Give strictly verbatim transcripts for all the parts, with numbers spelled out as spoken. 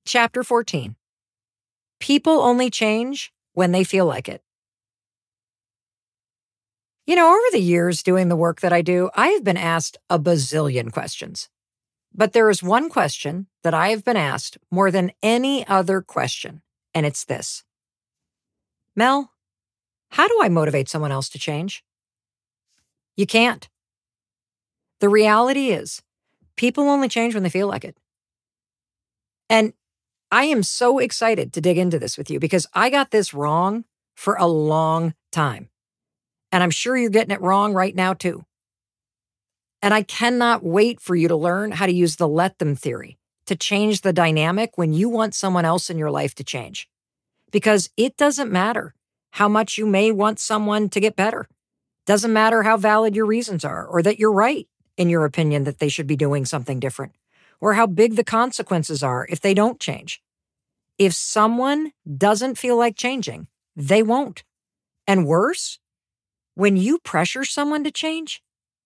Chapter fourteen. People only change when they feel like it. You know, over the years doing the work that I do, I have been asked a bazillion questions. But there is one question that I have been asked more than any other question, and it's this. Mel, how do I motivate someone else to change? You can't. The reality is, people only change when they feel like it. And I am so excited to dig into this with you because I got this wrong for a long time. And I'm sure you're getting it wrong right now too. And I cannot wait for you to learn how to use the let them theory to change the dynamic when you want someone else in your life to change. Because it doesn't matter how much you may want someone to get better. Doesn't matter how valid your reasons are or that you're right in your opinion that they should be doing something different or how big the consequences are if they don't change. If someone doesn't feel like changing, they won't. And worse, when you pressure someone to change,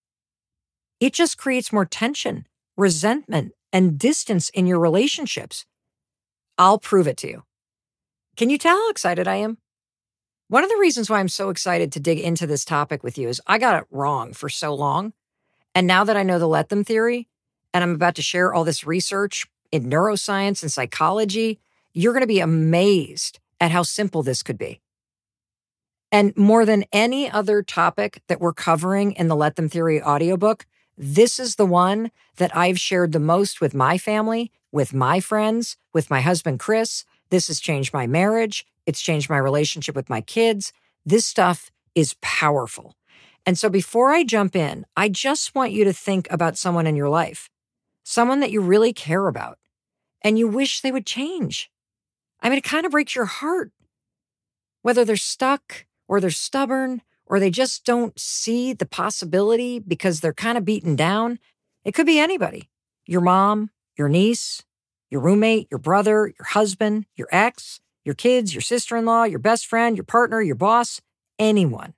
it just creates more tension, resentment, and distance in your relationships. I'll prove it to you. Can you tell how excited I am? One of the reasons why I'm so excited to dig into this topic with you is I got it wrong for so long. And now that I know the let them theory, and I'm about to share all this research in neuroscience and psychology, you're going to be amazed at how simple this could be. And more than any other topic that we're covering in the Let Them Theory audiobook, this is the one that I've shared the most with my family, with my friends, with my husband, Chris. This has changed my marriage. It's changed my relationship with my kids. This stuff is powerful. And so before I jump in, I just want you to think about someone in your life, someone that you really care about, and you wish they would change. I mean, it kind of breaks your heart, whether they're stuck or they're stubborn, or they just don't see the possibility because they're kind of beaten down. It could be anybody. Your mom, your niece, your roommate, your brother, your husband, your ex, your kids, your sister-in-law, your best friend, your partner, your boss, anyone.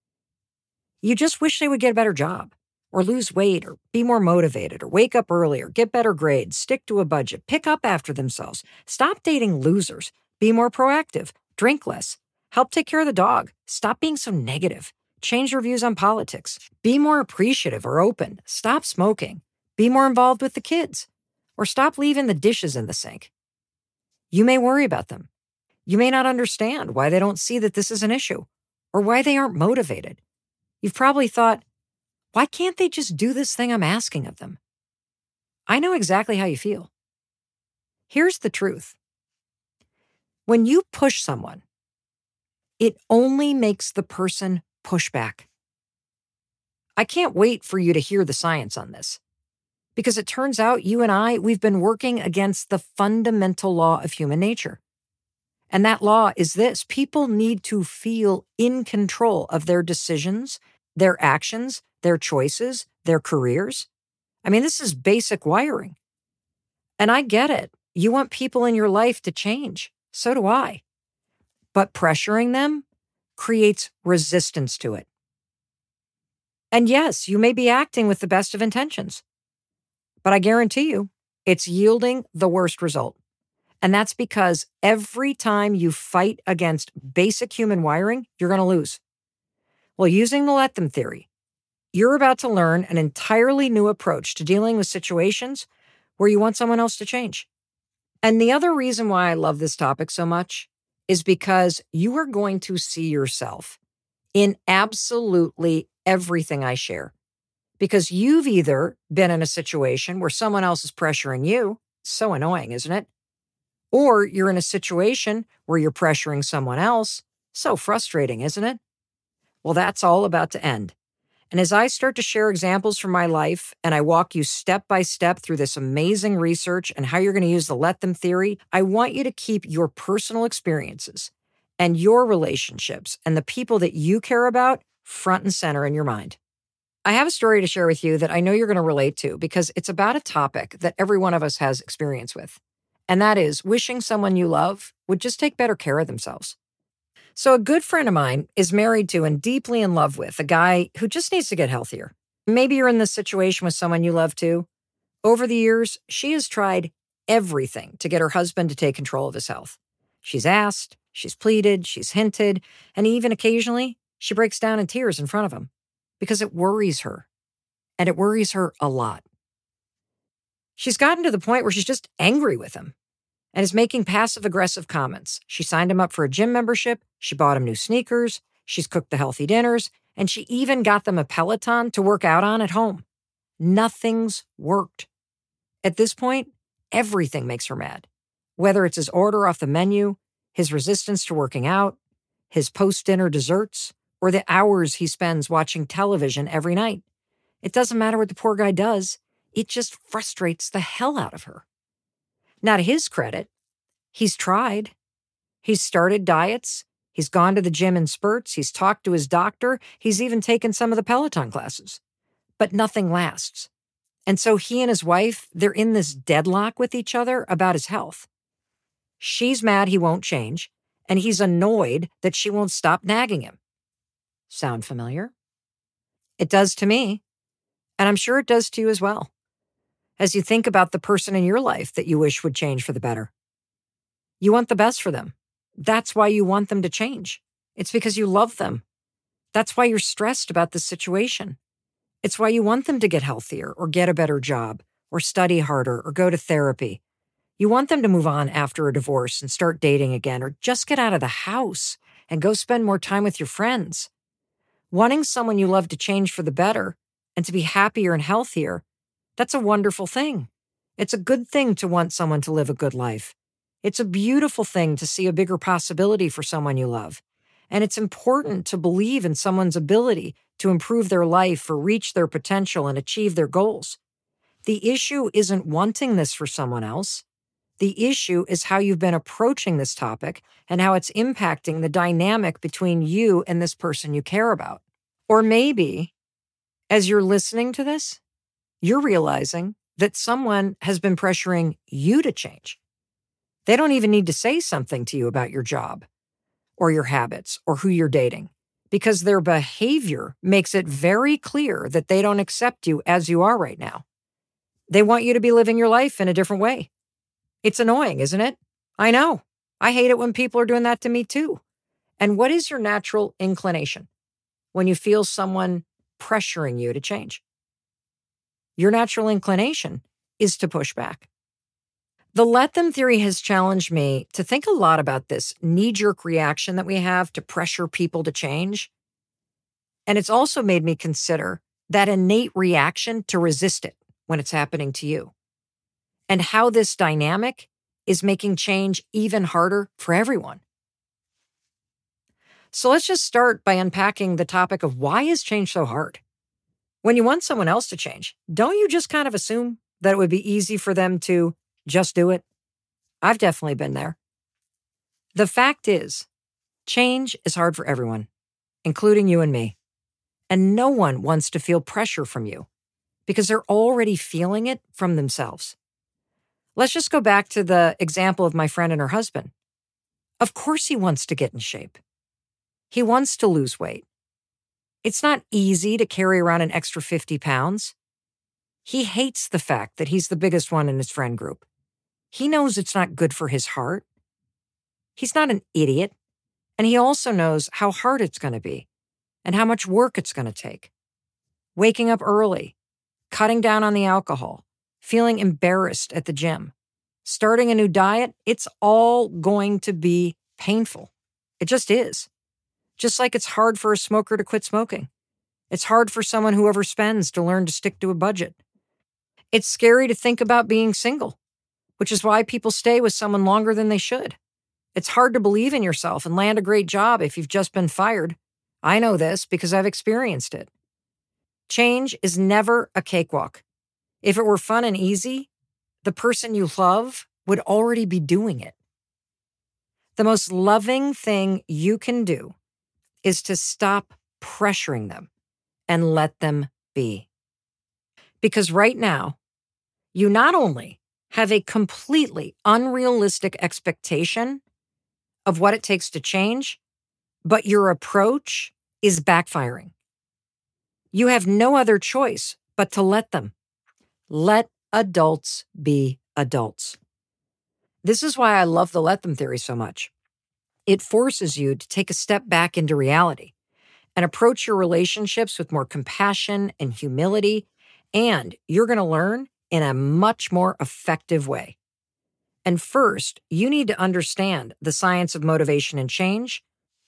You just wish they would get a better job, or lose weight, or be more motivated, or wake up earlier, get better grades, stick to a budget, pick up after themselves, stop dating losers, be more proactive, drink less, help take care of the dog. Stop being so negative. Change your views on politics. Be more appreciative or open. Stop smoking. Be more involved with the kids. Or stop leaving the dishes in the sink. You may worry about them. You may not understand why they don't see that this is an issue or why they aren't motivated. You've probably thought, why can't they just do this thing I'm asking of them? I know exactly how you feel. Here's the truth. When you push someone, it only makes the person push back. I can't wait for you to hear the science on this, because it turns out you and I, we've been working against the fundamental law of human nature. And that law is this: people need to feel in control of their decisions, their actions, their choices, their careers. I mean, this is basic wiring. And I get it. You want people in your life to change. So do I. But pressuring them creates resistance to it. And yes, you may be acting with the best of intentions, but I guarantee you it's yielding the worst result. And that's because every time you fight against basic human wiring, you're going to lose. Well, using the let them theory, you're about to learn an entirely new approach to dealing with situations where you want someone else to change. And the other reason why I love this topic so much is because you are going to see yourself in absolutely everything I share. Because you've either been in a situation where someone else is pressuring you, so annoying, isn't it? Or you're in a situation where you're pressuring someone else, so frustrating, isn't it? Well, that's all about to end. And as I start to share examples from my life and I walk you step by step through this amazing research and how you're going to use the let them theory, I want you to keep your personal experiences and your relationships and the people that you care about front and center in your mind. I have a story to share with you that I know you're going to relate to because it's about a topic that every one of us has experience with. And that is wishing someone you love would just take better care of themselves. So a good friend of mine is married to and deeply in love with a guy who just needs to get healthier. Maybe you're in this situation with someone you love too. Over the years, she has tried everything to get her husband to take control of his health. She's asked, she's pleaded, she's hinted, and even occasionally she breaks down in tears in front of him because it worries her, and it worries her a lot. She's gotten to the point where she's just angry with him and is making passive-aggressive comments. She signed him up for a gym membership, she bought him new sneakers, she's cooked the healthy dinners, and she even got them a Peloton to work out on at home. Nothing's worked. At this point, everything makes her mad. Whether it's his order off the menu, his resistance to working out, his post-dinner desserts, or the hours he spends watching television every night. It doesn't matter what the poor guy does. It just frustrates the hell out of her. Now, to his credit, he's tried. He's started diets. He's gone to the gym in spurts. He's talked to his doctor. He's even taken some of the Peloton classes. But nothing lasts. And so he and his wife, they're in this deadlock with each other about his health. She's mad he won't change, and he's annoyed that she won't stop nagging him. Sound familiar? It does to me, and I'm sure it does to you as well, as you think about the person in your life that you wish would change for the better. You want the best for them. That's why you want them to change. It's because you love them. That's why you're stressed about this situation. It's why you want them to get healthier or get a better job or study harder or go to therapy. You want them to move on after a divorce and start dating again or just get out of the house and go spend more time with your friends. Wanting someone you love to change for the better and to be happier and healthier, that's a wonderful thing. It's a good thing to want someone to live a good life. It's a beautiful thing to see a bigger possibility for someone you love. And it's important to believe in someone's ability to improve their life or reach their potential and achieve their goals. The issue isn't wanting this for someone else. The issue is how you've been approaching this topic and how it's impacting the dynamic between you and this person you care about. Or maybe, as you're listening to this, you're realizing that someone has been pressuring you to change. They don't even need to say something to you about your job or your habits or who you're dating, because their behavior makes it very clear that they don't accept you as you are right now. They want you to be living your life in a different way. It's annoying, isn't it? I know. I hate it when people are doing that to me too. And what is your natural inclination when you feel someone pressuring you to change? Your natural inclination is to push back. The let them theory has challenged me to think a lot about this knee-jerk reaction that we have to pressure people to change. And it's also made me consider that innate reaction to resist it when it's happening to you, and how this dynamic is making change even harder for everyone. So let's just start by unpacking the topic of why is change so hard? When you want someone else to change, don't you just kind of assume that it would be easy for them to just do it? I've definitely been there. The fact is, change is hard for everyone, including you and me. And no one wants to feel pressure from you because they're already feeling it from themselves. Let's just go back to the example of my friend and her husband. Of course he wants to get in shape. He wants to lose weight. It's not easy to carry around an extra fifty pounds. He hates the fact that he's the biggest one in his friend group. He knows it's not good for his heart. He's not an idiot. And he also knows how hard it's going to be and how much work it's going to take. Waking up early, cutting down on the alcohol, feeling embarrassed at the gym, starting a new diet, it's all going to be painful. It just is. Just like it's hard for a smoker to quit smoking. It's hard for someone who overspends to learn to stick to a budget. It's scary to think about being single, which is why people stay with someone longer than they should. It's hard to believe in yourself and land a great job if you've just been fired. I know this because I've experienced it. Change is never a cakewalk. If it were fun and easy, the person you love would already be doing it. The most loving thing you can do is to stop pressuring them and let them be. Because right now, you not only have a completely unrealistic expectation of what it takes to change, but your approach is backfiring. You have no other choice but to let them. Let adults be adults. This is why I love the let them theory so much. It forces you to take a step back into reality and approach your relationships with more compassion and humility, and you're going to learn in a much more effective way. And first, you need to understand the science of motivation and change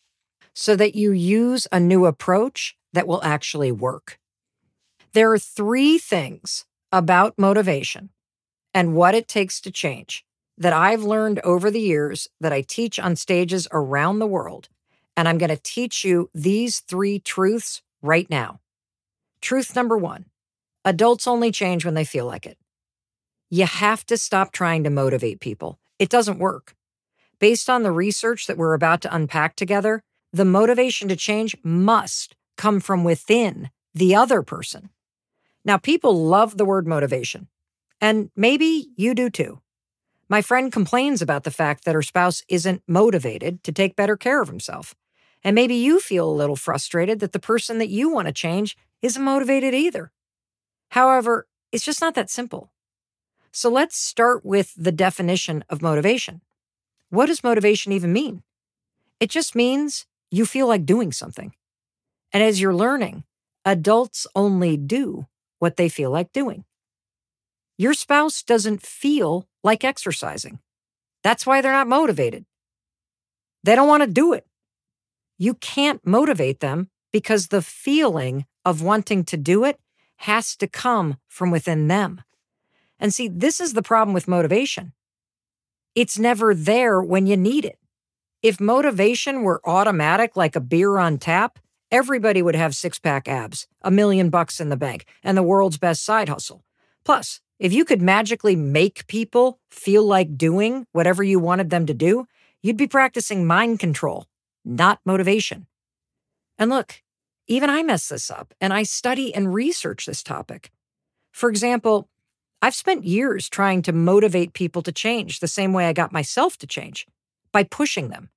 so that you use a new approach that will actually work. There are three things about motivation and what it takes to change that I've learned over the years that I teach on stages around the world. And I'm going to teach you these three truths right now. Truth number one, adults only change when they feel like it. You have to stop trying to motivate people. It doesn't work. Based on the research that we're about to unpack together, the motivation to change must come from within the other person. Now, people love the word motivation, and maybe you do too. My friend complains about the fact that her spouse isn't motivated to take better care of himself. And maybe you feel a little frustrated that the person that you want to change isn't motivated either. However, it's just not that simple. So let's start with the definition of motivation. What does motivation even mean? It just means you feel like doing something. And as you're learning, adults only do what they feel like doing. Your spouse doesn't feel like exercising. That's why they're not motivated. They don't want to do it. You can't motivate them because the feeling of wanting to do it has to come from within them. And see, this is the problem with motivation. It's never there when you need it. If motivation were automatic like a beer on tap, everybody would have six-pack abs, a million bucks in the bank, and the world's best side hustle. Plus, if you could magically make people feel like doing whatever you wanted them to do, you'd be practicing mind control, not motivation. And look, even I mess this up, and I study and research this topic. For example, I've spent years trying to motivate people to change the same way I got myself to change, by pushing them.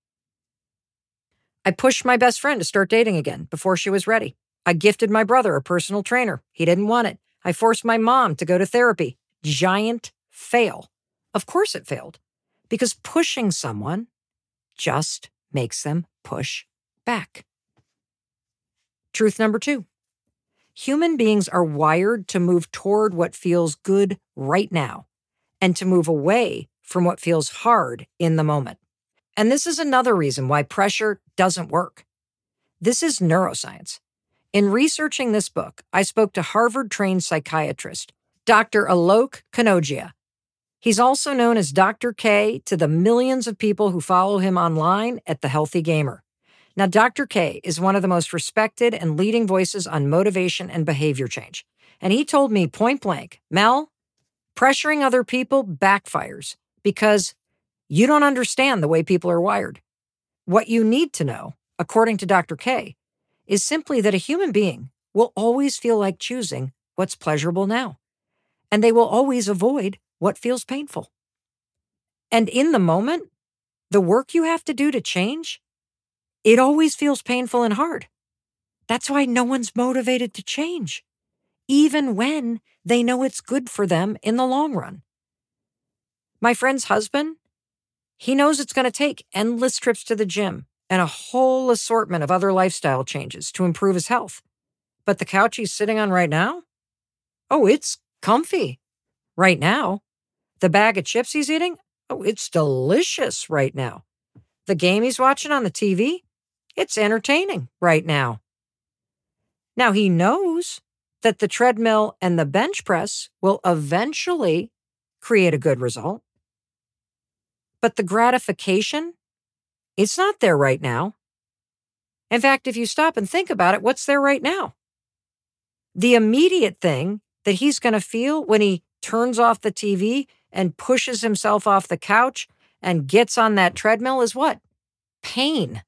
I pushed my best friend to start dating again before she was ready. I gifted my brother a personal trainer. He didn't want it. I forced my mom to go to therapy. Giant fail. Of course it failed, because pushing someone just makes them push back. Truth number two. Human beings are wired to move toward what feels good right now and to move away from what feels hard in the moment. And this is another reason why pressure doesn't work. This is neuroscience. In researching this book, I spoke to Harvard-trained psychiatrist, Doctor Alok Kanodia. He's also known as Doctor K to the millions of people who follow him online at The Healthy Gamer. Now, Doctor K is one of the most respected and leading voices on motivation and behavior change. And he told me point blank, Mel, pressuring other people backfires because you don't understand the way people are wired. What you need to know, according to Doctor K, is simply that a human being will always feel like choosing what's pleasurable now, and they will always avoid what feels painful. And in the moment, the work you have to do to change, it always feels painful and hard. That's why no one's motivated to change, even when they know it's good for them in the long run. My friend's husband, he knows it's going to take endless trips to the gym and a whole assortment of other lifestyle changes to improve his health. But the couch he's sitting on right now? Oh, it's comfy right now. The bag of chips he's eating? Oh, it's delicious right now. The game he's watching on the T V? It's entertaining right now. Now, he knows that the treadmill and the bench press will eventually create a good result. But the gratification, it's not there right now. In fact, if you stop and think about it, what's there right now? The immediate thing that he's going to feel when he turns off the T V and pushes himself off the couch and gets on that treadmill is what? Pain.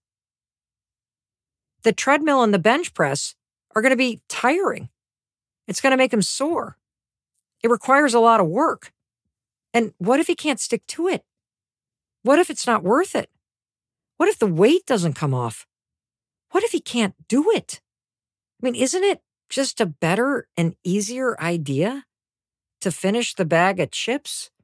The treadmill and the bench press are going to be tiring. It's going to make him sore. It requires a lot of work. And what if he can't stick to it? What if it's not worth it? What if the weight doesn't come off? What if he can't do it? I mean, isn't it just a better and easier idea to finish the bag of chips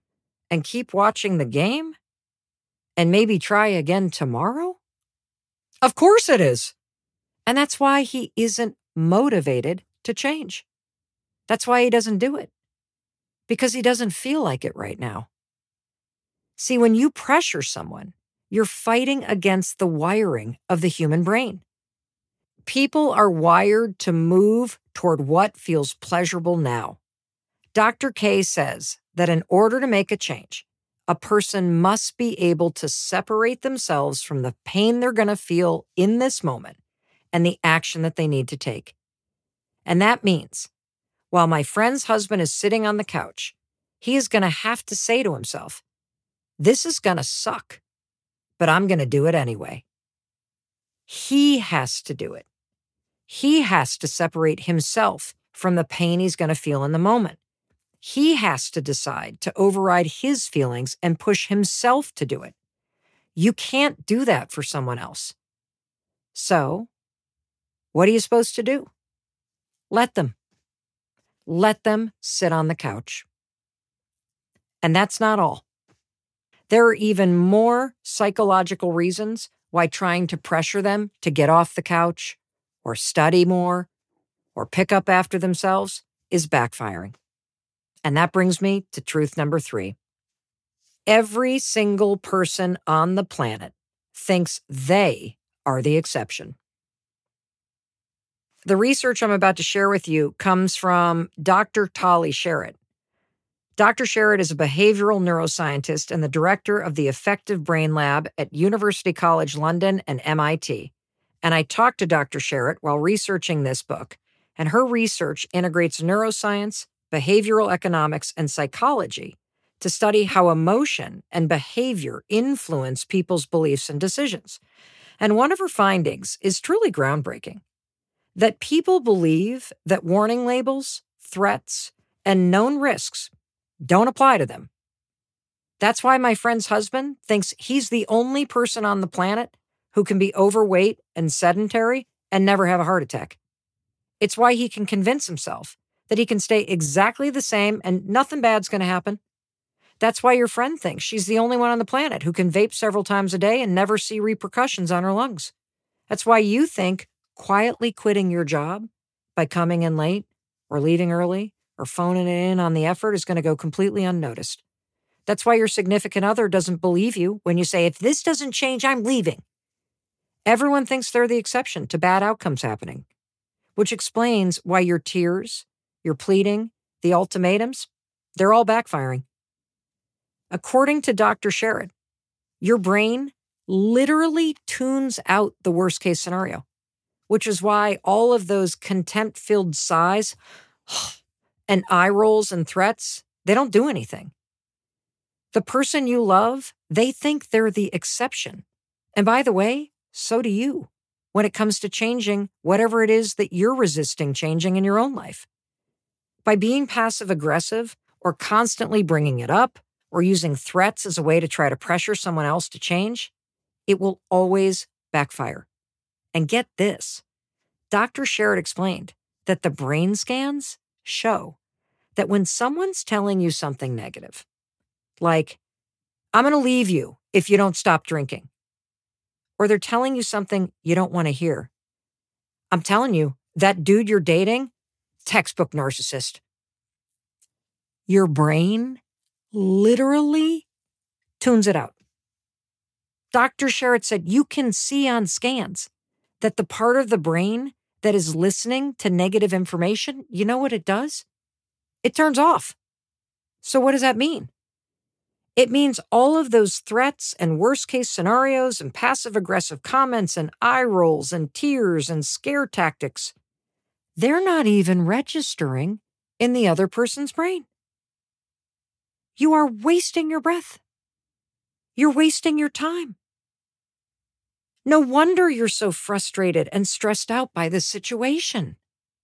and keep watching the game and maybe try again tomorrow? Of course it is. And that's why he isn't motivated to change. That's why he doesn't do it. Because he doesn't feel like it right now. See, when you pressure someone, you're fighting against the wiring of the human brain. People are wired to move toward what feels pleasurable now. Doctor K says that in order to make a change, a person must be able to separate themselves from the pain they're going to feel in this moment and the action that they need to take. And that means, while my friend's husband is sitting on the couch, he is going to have to say to himself, this is going to suck, but I'm going to do it anyway. He has to do it. He has to separate himself from the pain he's going to feel in the moment. He has to decide to override his feelings and push himself to do it. You can't do that for someone else. So, what are you supposed to do? Let them. Let them sit on the couch. And that's not all. There are even more psychological reasons why trying to pressure them to get off the couch or study more or pick up after themselves is backfiring. And that brings me to truth number three. Every single person on the planet thinks they are the exception. The research I'm about to share with you comes from Doctor Tali Sharot. Doctor Sharot is a behavioral neuroscientist and the director of the Effective Brain Lab at University College London and M I T. And I talked to Doctor Sharot while researching this book, and her research integrates neuroscience, behavioral economics, and psychology to study how emotion and behavior influence people's beliefs and decisions. And one of her findings is truly groundbreaking, that people believe that warning labels, threats, and known risks don't apply to them. That's why my friend's husband thinks he's the only person on the planet who can be overweight and sedentary and never have a heart attack. It's why he can convince himself that he can stay exactly the same and nothing bad's going to happen. That's why your friend thinks she's the only one on the planet who can vape several times a day and never see repercussions on her lungs. That's why you think quietly quitting your job by coming in late or leaving early or phoning it in on the effort is going to go completely unnoticed. That's why your significant other doesn't believe you when you say, if this doesn't change, I'm leaving. Everyone thinks they're the exception to bad outcomes happening, which explains why your tears, your pleading, the ultimatums, they're all backfiring. According to Doctor Sharot, your brain literally tunes out the worst case scenario, which is why all of those contempt-filled sighs and eye rolls and threats, they don't do anything. The person you love, they think they're the exception. And by the way, so do you when it comes to changing whatever it is that you're resisting changing in your own life. By being passive-aggressive or constantly bringing it up or using threats as a way to try to pressure someone else to change, it will always backfire. And get this, Doctor Sharot explained that the brain scans show that when someone's telling you something negative, like, I'm going to leave you if you don't stop drinking, or they're telling you something you don't want to hear, I'm telling you, that dude you're dating, textbook narcissist. Your brain literally tunes it out. Doctor Sharot said you can see on scans that the part of the brain that is listening to negative information, you know what it does? It turns off. So what does that mean? It means all of those threats and worst case scenarios and passive aggressive comments and eye rolls and tears and scare tactics, they're not even registering in the other person's brain. You are wasting your breath. You're wasting your time. No wonder you're so frustrated and stressed out by this situation.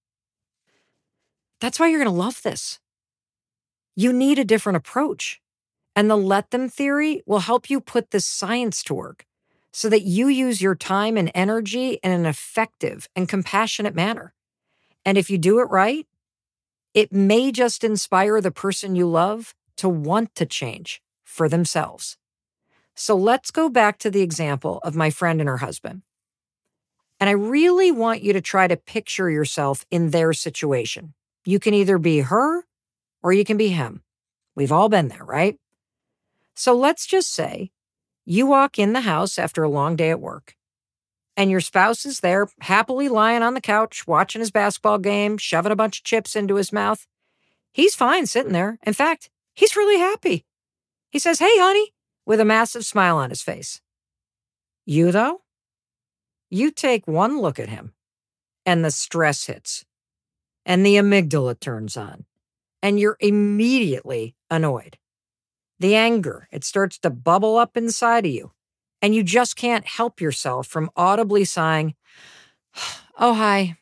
That's why you're going to love this. You need a different approach. And the let them theory will help you put this science to work so that you use your time and energy in an effective and compassionate manner. And if you do it right, it may just inspire the person you love to want to change for themselves. So let's go back to the example of my friend and her husband. And I really want you to try to picture yourself in their situation. You can either be her or you can be him. We've all been there, right? So let's just say you walk in the house after a long day at work, and your spouse is there happily lying on the couch, watching his basketball game, shoving a bunch of chips into his mouth. He's fine sitting there. In fact, he's really happy. He says, "Hey, honey," with a massive smile on his face. You, though, you take one look at him, and the stress hits, and the amygdala turns on, and you're immediately annoyed. The anger, it starts to bubble up inside of you, and you just can't help yourself from audibly sighing, "Oh, hi."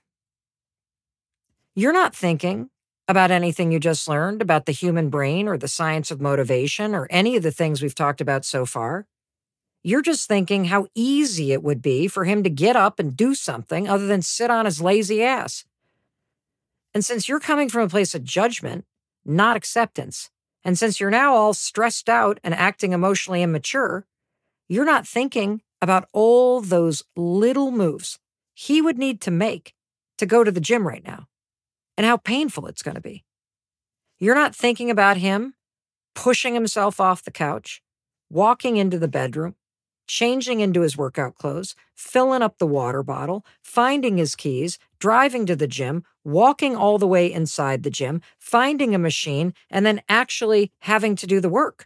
You're not thinking about anything you just learned about the human brain or the science of motivation or any of the things we've talked about so far. You're just thinking how easy it would be for him to get up and do something other than sit on his lazy ass. And since you're coming from a place of judgment, not acceptance, and since you're now all stressed out and acting emotionally immature, you're not thinking about all those little moves he would need to make to go to the gym right now and how painful it's going to be. You're not thinking about him pushing himself off the couch, walking into the bedroom, changing into his workout clothes, filling up the water bottle, finding his keys, driving to the gym, walking all the way inside the gym, finding a machine, and then actually having to do the work.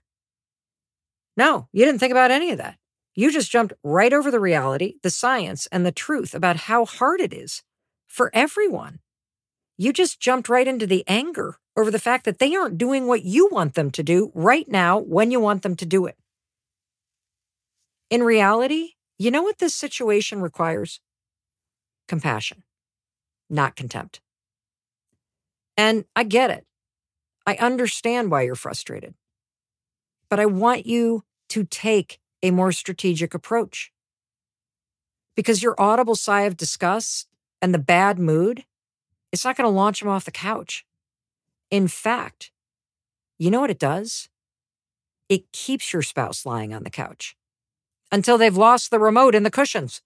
No, you didn't think about any of that. You just jumped right over the reality, the science, and the truth about how hard it is for everyone. You just jumped right into the anger over the fact that they aren't doing what you want them to do right now when you want them to do it. In reality, you know what this situation requires? Compassion, not contempt. And I get it. I understand why you're frustrated. But I want you to take a more strategic approach. Because your audible sigh of disgust and the bad mood, it's not going to launch him off the couch. In fact, you know what it does? It keeps your spouse lying on the couch until they've lost the remote and the cushions.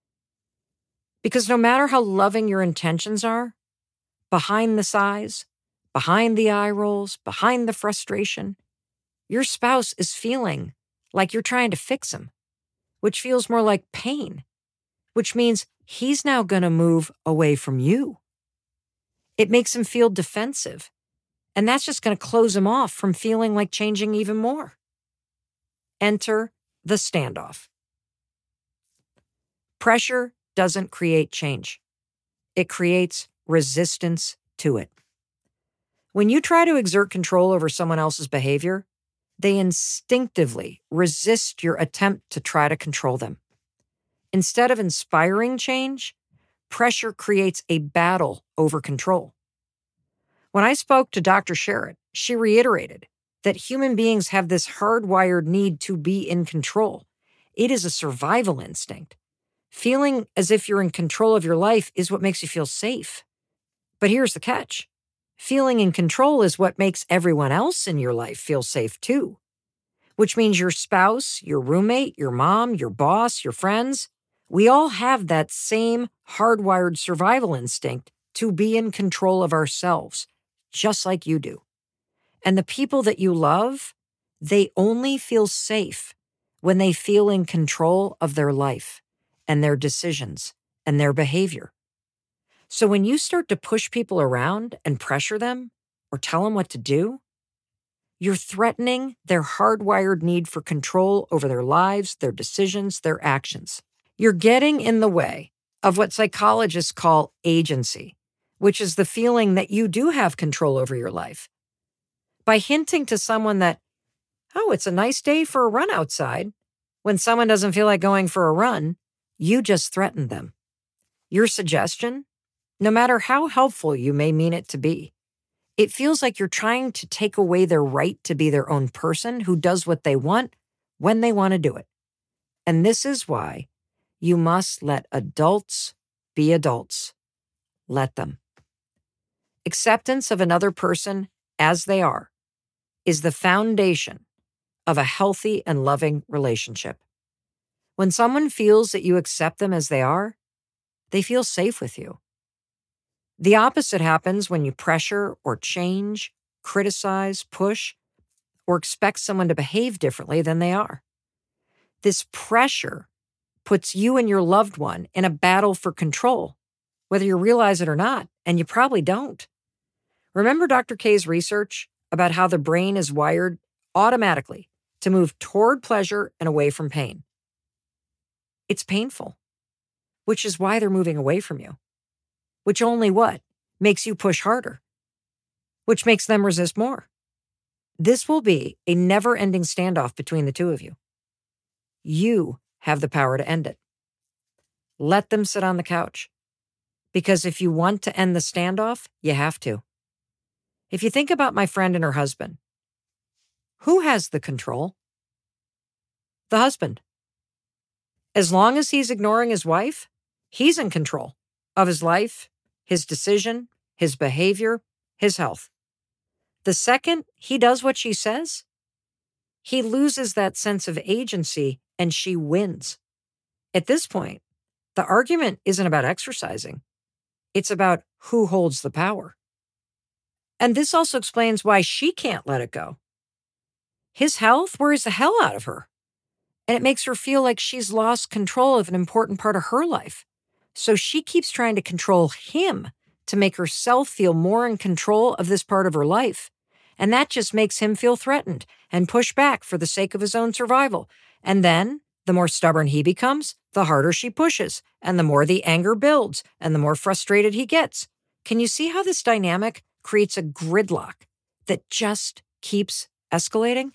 Because no matter how loving your intentions are, behind the sighs, behind the eye rolls, behind the frustration, your spouse is feeling like you're trying to fix him, which feels more like pain, which means he's now going to move away from you. It makes him feel defensive, and that's just going to close him off from feeling like changing even more. Enter the standoff. Pressure doesn't create change. It creates resistance to it. When you try to exert control over someone else's behavior, they instinctively resist your attempt to try to control them. Instead of inspiring change, pressure creates a battle over control. When I spoke to Doctor Sherritt, she reiterated that human beings have this hardwired need to be in control. It is a survival instinct. Feeling as if you're in control of your life is what makes you feel safe. But here's the catch. Feeling in control is what makes everyone else in your life feel safe too. Which means your spouse, your roommate, your mom, your boss, your friends, we all have that same hardwired survival instinct to be in control of ourselves, just like you do. And the people that you love, they only feel safe when they feel in control of their life and their decisions and their behavior. So when you start to push people around and pressure them or tell them what to do, you're threatening their hardwired need for control over their lives, their decisions, their actions. You're getting in the way of what psychologists call agency, which is the feeling that you do have control over your life. By hinting to someone that, oh, it's a nice day for a run outside, when someone doesn't feel like going for a run, you just threatened them. Your suggestion, no matter how helpful you may mean it to be, it feels like you're trying to take away their right to be their own person who does what they want when they want to do it. And this is why you must let adults be adults. Let them. Acceptance of another person as they are is the foundation of a healthy and loving relationship. When someone feels that you accept them as they are, they feel safe with you. The opposite happens when you pressure or change, criticize, push, or expect someone to behave differently than they are. This pressure puts you and your loved one in a battle for control, whether you realize it or not, and you probably don't. Remember Doctor K's research about how the brain is wired automatically to move toward pleasure and away from pain. It's painful, which is why they're moving away from you, which only what? Makes you push harder, which makes them resist more. This will be a never-ending standoff between the two of you. You have the power to end it. Let them sit on the couch. Because if you want to end the standoff, you have to. If you think about my friend and her husband, who has the control? The husband. As long as he's ignoring his wife, he's in control of his life, his decision, his behavior, his health. The second he does what she says, he loses that sense of agency and she wins. At this point, the argument isn't about exercising. It's about who holds the power. And this also explains why she can't let it go. His health worries the hell out of her. And it makes her feel like she's lost control of an important part of her life. So she keeps trying to control him to make herself feel more in control of this part of her life. And that just makes him feel threatened and push back for the sake of his own survival. And then, the more stubborn he becomes, the harder she pushes, and the more the anger builds, and the more frustrated he gets. Can you see how this dynamic creates a gridlock that just keeps escalating?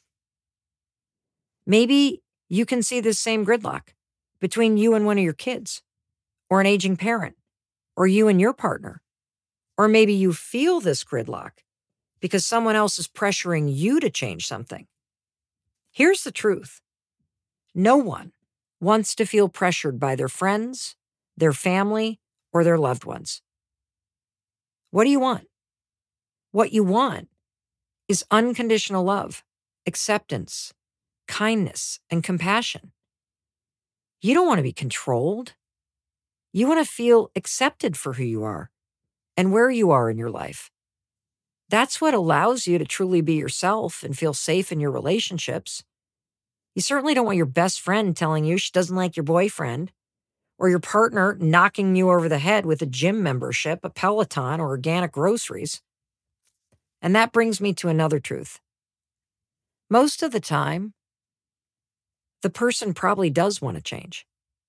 Maybe you can see this same gridlock between you and one of your kids, or an aging parent, or you and your partner. Or maybe you feel this gridlock because someone else is pressuring you to change something. Here's the truth. No one wants to feel pressured by their friends, their family, or their loved ones. What do you want? What you want is unconditional love, acceptance, kindness, and compassion. You don't want to be controlled. You want to feel accepted for who you are and where you are in your life. That's what allows you to truly be yourself and feel safe in your relationships. You certainly don't want your best friend telling you she doesn't like your boyfriend, or your partner knocking you over the head with a gym membership, a Peloton, or organic groceries. And that brings me to another truth. Most of the time, the person probably does want to change.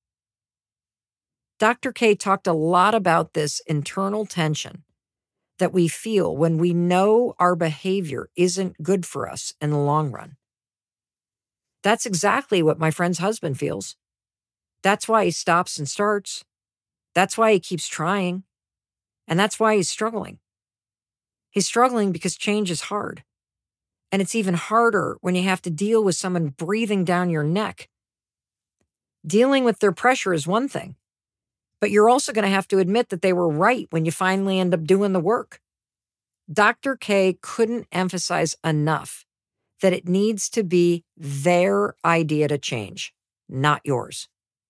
Doctor K talked a lot about this internal tension that we feel when we know our behavior isn't good for us in the long run. That's exactly what my friend's husband feels. That's why he stops and starts. That's why he keeps trying. And that's why he's struggling. He's struggling because change is hard. And it's even harder when you have to deal with someone breathing down your neck. Dealing with their pressure is one thing, but you're also going to have to admit that they were right when you finally end up doing the work. Doctor K couldn't emphasize enough that it needs to be their idea to change, not yours.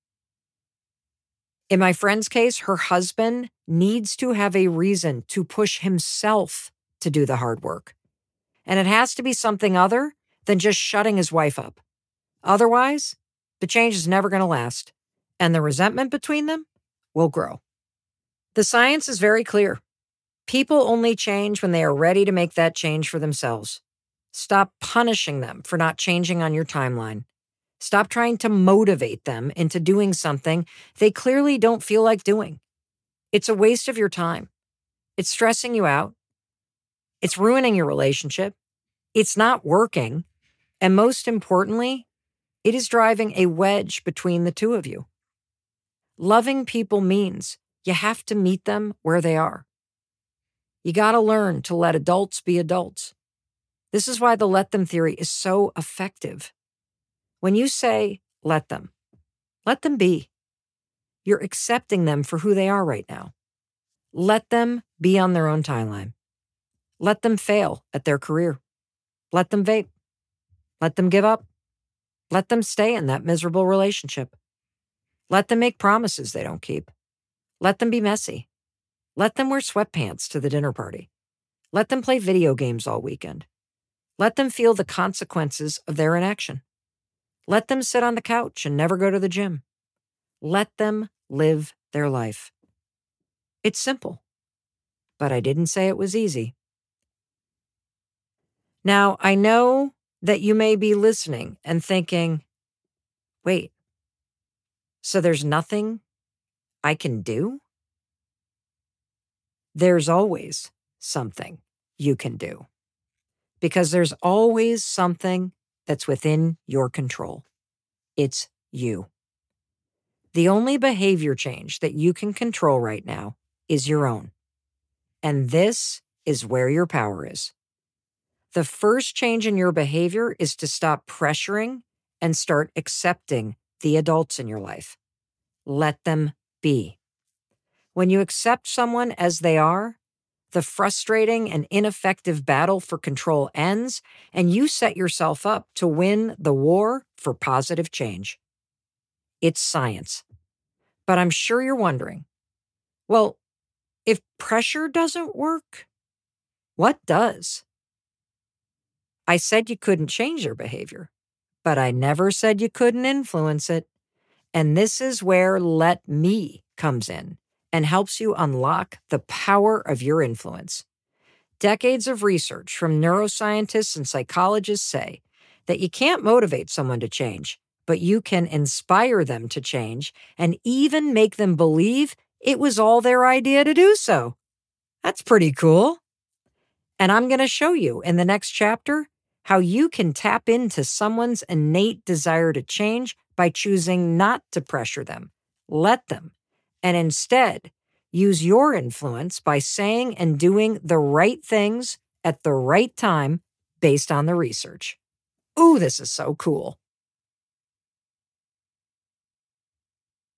In my friend's case, her husband needs to have a reason to push himself to do the hard work. And it has to be something other than just shutting his wife up. Otherwise, the change is never going to last, and the resentment between them will grow. The science is very clear. People only change when they are ready to make that change for themselves. Stop punishing them for not changing on your timeline. Stop trying to motivate them into doing something they clearly don't feel like doing. It's a waste of your time. It's stressing you out. It's ruining your relationship. It's not working. And most importantly, it is driving a wedge between the two of you. Loving people means you have to meet them where they are. You got to learn to let adults be adults. This is why the let them theory is so effective. When you say, let them, let them be. You're accepting them for who they are right now. Let them be on their own timeline. Let them fail at their career. Let them vape. Let them give up. Let them stay in that miserable relationship. Let them make promises they don't keep. Let them be messy. Let them wear sweatpants to the dinner party. Let them play video games all weekend. Let them feel the consequences of their inaction. Let them sit on the couch and never go to the gym. Let them live their life. It's simple, but I didn't say it was easy. Now, I know that you may be listening and thinking, wait, so there's nothing I can do? There's always something you can do, because there's always something that's within your control. It's you. The only behavior change that you can control right now is your own. And this is where your power is. The first change in your behavior is to stop pressuring and start accepting the adults in your life. Let them be. When you accept someone as they are, the frustrating and ineffective battle for control ends, and you set yourself up to win the war for positive change. It's science. But I'm sure you're wondering, well, if pressure doesn't work, what does? I said you couldn't change your behavior, but I never said you couldn't influence it. And this is where Let Me comes in and helps you unlock the power of your influence. Decades of research from neuroscientists and psychologists say that you can't motivate someone to change, but you can inspire them to change and even make them believe it was all their idea to do so. That's pretty cool. And I'm going to show you in the next chapter how you can tap into someone's innate desire to change by choosing not to pressure them. Let them. And instead, use your influence by saying and doing the right things at the right time based on the research. Ooh, this is so cool.